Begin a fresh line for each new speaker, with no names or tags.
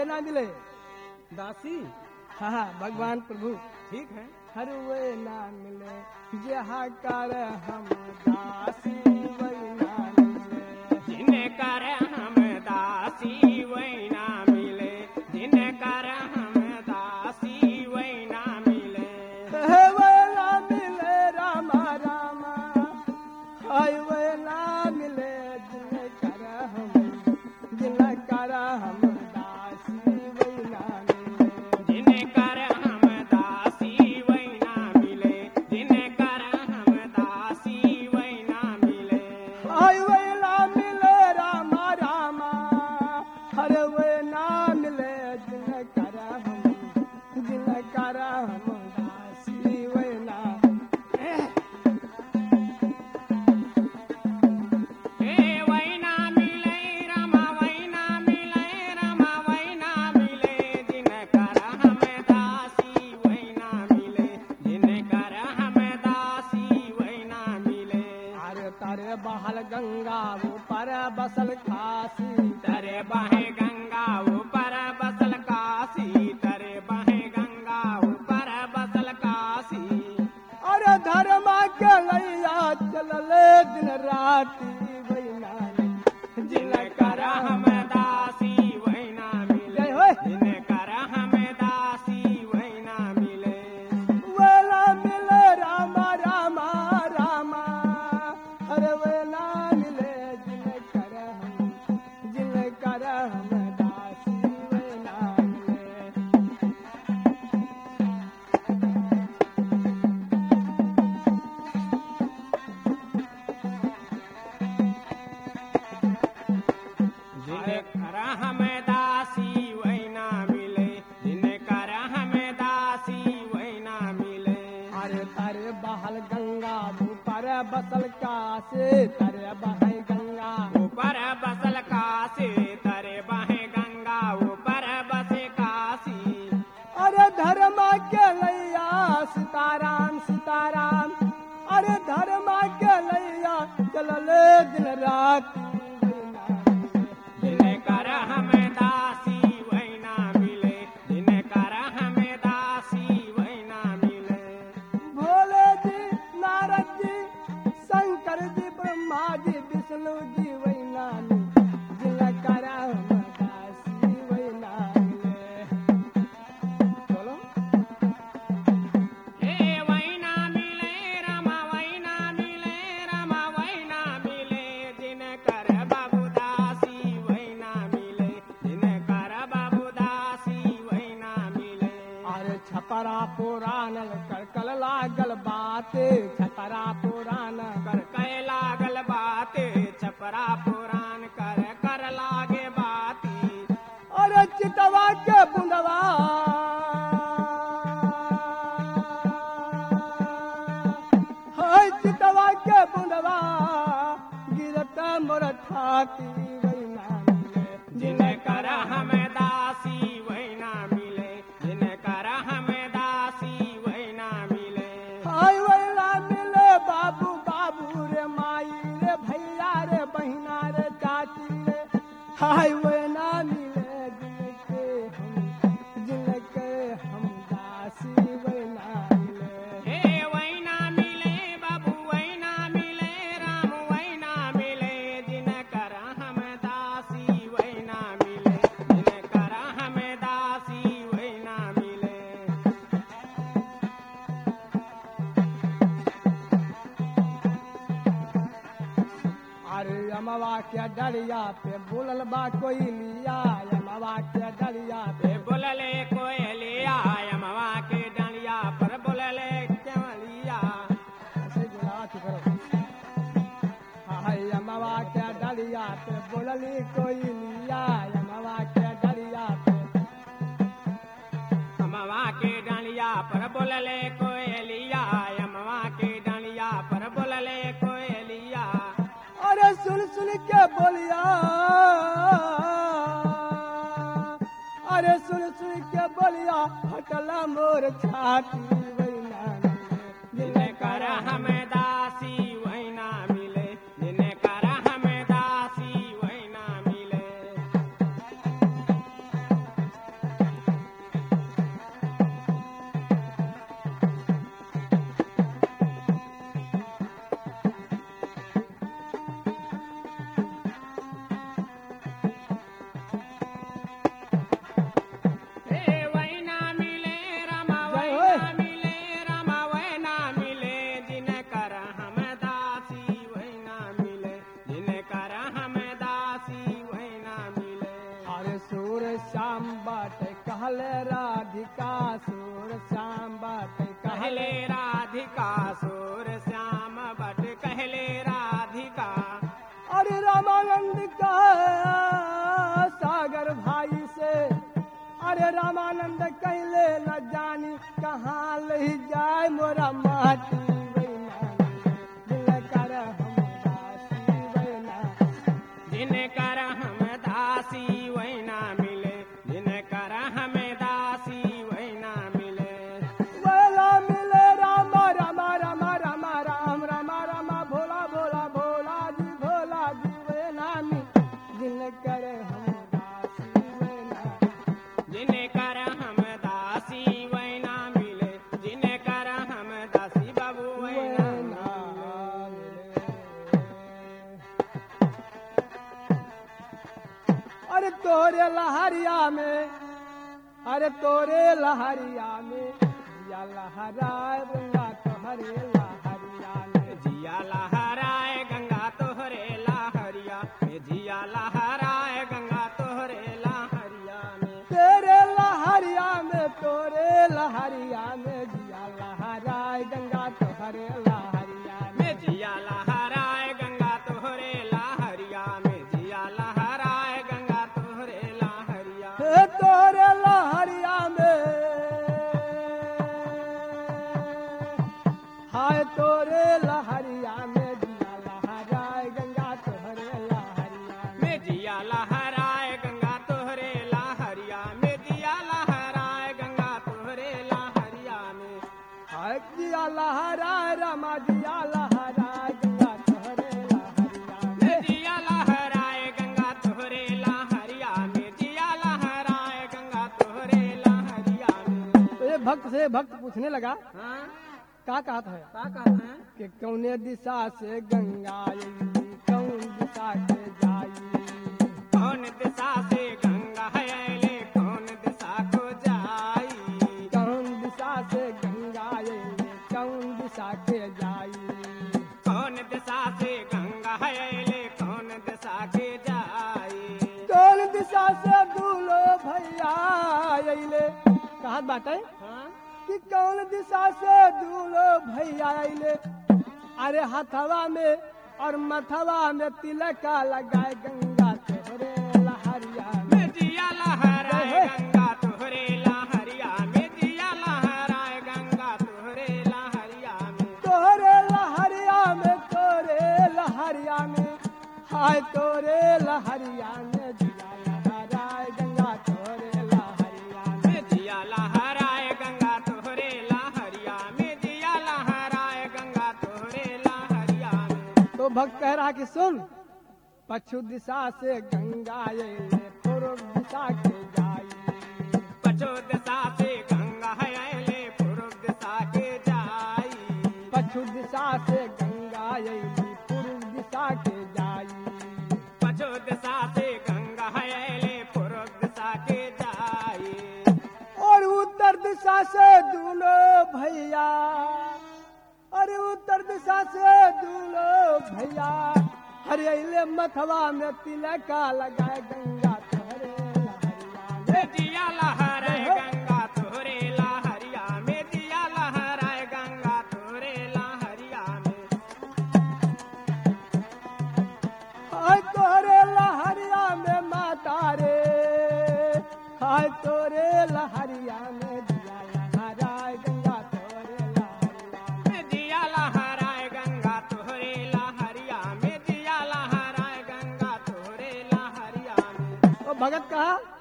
ये ना मिले
दासी
हाँ भगवान प्रभु
ठीक है।
हर वे ना मिले जहाँ कर हम दासी वही ना मिले
जिन्हें कर हम दासी वही ना मिले, जिन्हें कर हम दासी वही ना मिले।
वे ना मिले रामा रामा हाय वे ना मिले जिन्हें कर हम दासी वही ना मिले
जिन्हें कर हम दासी वही ना मिले, जिन्हें कर हम दासी वही ना मिले।
हाय वे ना मिले रामा रामा हर वे ना मिले जिन्हें कर हम दासी वही ना
ए वही ना मिले रमा, वही ना मिले रमा, वही ना मिले, जिन्हें कर हम दासी वही ना मिले, जिन्हें कर हम दासी वही ना मिले।
अरे तारे बहल गंगा ऊपर बसल काशी
तरे बहे गंगा ऊपर बसल काशी, तरे बहे गंगा ऊपर बसल काशी।
अरे धर्मा के लैया चलले दिन राती वही ना
जिन्हें कर हम दासी वही ना मिले,
जय होय।
जिन्हें कर हम दासी वही ना मिले।
वेला मिले रामा रामा रामा अरे वेला मिले जिन्हें कर हम दासी वही ना मिले
जिन्हें कर हम दासी वही ना मिले, जिन्हें कर हम दासी वही ना मिले।
अरे तारे बहल गंगा ऊपर बसल काशी तारे बहल गंगा
ऊपर बसल काशी, तरे बहे गंगा ऊपर बसे काशी।
अरे धर्मा के लैया सीताराम सीताराम अरे धर्मा के लैया चलले दिन रात
जिन्हें कर हम दासी वही ना मिले, जिन्हें कर हम दासी वही ना मिले।
भोले जी नारद जी शंकर जी ब्रह्मा जी विष्णु जी वही नानी जिन्हें कर हम दासी वही नानी चलो
ए वही ना मिले रमा, वही ना मिले रमा, वही ना मिले, जिन्हें कर बाबू दासी वही ना मिले, जिन्हें कर बाबू दासी वही ना मिले।
अरे छपरा पुराण कल लागल बाते छपरा पुराण
कर कै लागल बाते, छपरा पुराण कर लागे बाती।
अरे चितवा के बुंदवा हाय चितवा के बुंदवा गिरत मोर ठाकी वही ना मिले
जिन्हें कर हम दासी वही ना मिले, जिन्हें कर हम दासी वही ना मिले।
हाय वही ना मिले बाबू बाबू रे माई रे भैया रे बहिना रे चाची रे हाय वही ना मिले जिनके हम दासी वही ना मिले
ए वही ना मिले बाबू, वही ना मिले राम, वही ना मिले, जिन्हें कर हम दासी वही ना मिले, जिन्हें कर हम दासी वही ना मिले।
अरे अमवा के डरिया पे बोलल बा कोई लिया अमवा के डरिया पे
पे बोलले कोयलिया, यमवा के डलिया पर बोलले केवलिया।
ऐसे बोला करो हाय अमवा के डरिया पे बोलली कोई लिया अमवा के डरिया पे
यमवा के डलिया पर बोलले कोयलिया, यमवा के डलिया पर बोलले कोयलिया।
अरे सुन सुन के बोलिया अरे सुन सुन के बोलिया हटला मोर छाती वही ना मिले
जिन्हें कर हम दासी वही ना मिले, जिन्हें कर हम दासी वही ना मिले।
कहले राधिका सुर श्याम बट
कहले राधिका सुर श्याम बट कहले राधिका
अरे रामानंद का सागर भाई से अरे रामानंद कहले न जानी कहाँ ले जाए मोरा माटी
जिनकर हम दासी वही ना मिले जिनकर हम दासी वही ना मिले
वेला मिले राम राम राम राम राम राम राम भोला भोला भोला जी वे नामी जिनकर हम दासी वे ना
जिनकर हम दासी वही ना मिले जिनकर हम दासी बाबू वही ना
अरे तोरे लहरिया में अरे तोरे लहरिया में जिया लहराए गंगा तोहरे लहरिया में
जिया लहराए गंगा तोहरे लहरिया में जिया लहराए गंगा तोहरे लहरिया में
तेरे लहरिया में तोरे लहरिया में जिया लहराए गंगा तोहरे लहरिया में
में जिया लहराए गंगा तोहरे लहरिया में जिया लहराए गंगा तोहरे लहरिया
हे तोरे लहरिया में हाय तोरे लहरिया में जिया लहराए गंगा तोहरे लहरिया में
में जिया लहराए गंगा तोहरे लहरिया में जिया लहराए गंगा तोहरे लहरिया में
हाय जिया लहराए रमा जिया लहराए गंगा तोहरे लहरिया में
में जिया लहराए गंगा तोहरे लहरिया में जिया लहराए गंगा तोहरे लहरिया में
तो ये भक्त से भक्त पूछने लगा
हाँ
क्या कहता है
क्या कहते हैं
कि कौने दिशा से गंगा आई कौन दिशा के जाई
कौन दिशा से गंगा है अले कौन दिशा को जाई
कौन दिशा से गंगा आई कौन दिशा के जाई
कौन दिशा से गंगा है अले कौन दिशा के जाई
कौन दिशा से दूलो भैया अइले कहत बाटे
हाँ?
कि कौन दिशा से दूलो भैया अइले अरे हथवा में और मथवा में तिलका लगाए गंगा तोहरे लहरिया में
में जिया लहराए गंगा तोहरे लहरिया में जिया लहराए गंगा तोहरे लहरिया में
तोहरे लहरिया में तोरे लहरिया में हाय तोरे लहरिया में जिया लहराए गंगा तोहरे लहरिया में
में जिया लहराए गंगा तोहरे लहरिया में जिया लहराए गंगा तोहरे लहरिया में
तो भक्त कह रहा कि सुन पश्चिम दिशा से गंगा अइले पूर्व दिशा के जाई
पछो दिशा से गंगा है अले पूर्व दिशा के जाई
पश्चिम दिशा से गंगा अइले पूर्व दिशा के जाई
पछो दिशा से गंगा है अले पूर्व दिशा के जाई
और उत्तर दिशा से दूलो भैया अरे उत्तर दिशा से दूलो भैया हरे अइले मथवा में तिलका लगाए गंगा तोहरे लहरिया में
में जिया लहराए गंगा तोहरे लहरिया में जिया लहराए गंगा तोहरे लहरिया में
हाय तोरे लहरिया में माता रे हाय तोरे लहरिया में जिया लहराए गंगा तोरे लहरिया में
में जिया लहराए गंगा तोहरे लहरिया में जिया लहराए गंगा तोहरे लहरिया में
तो भगत कहा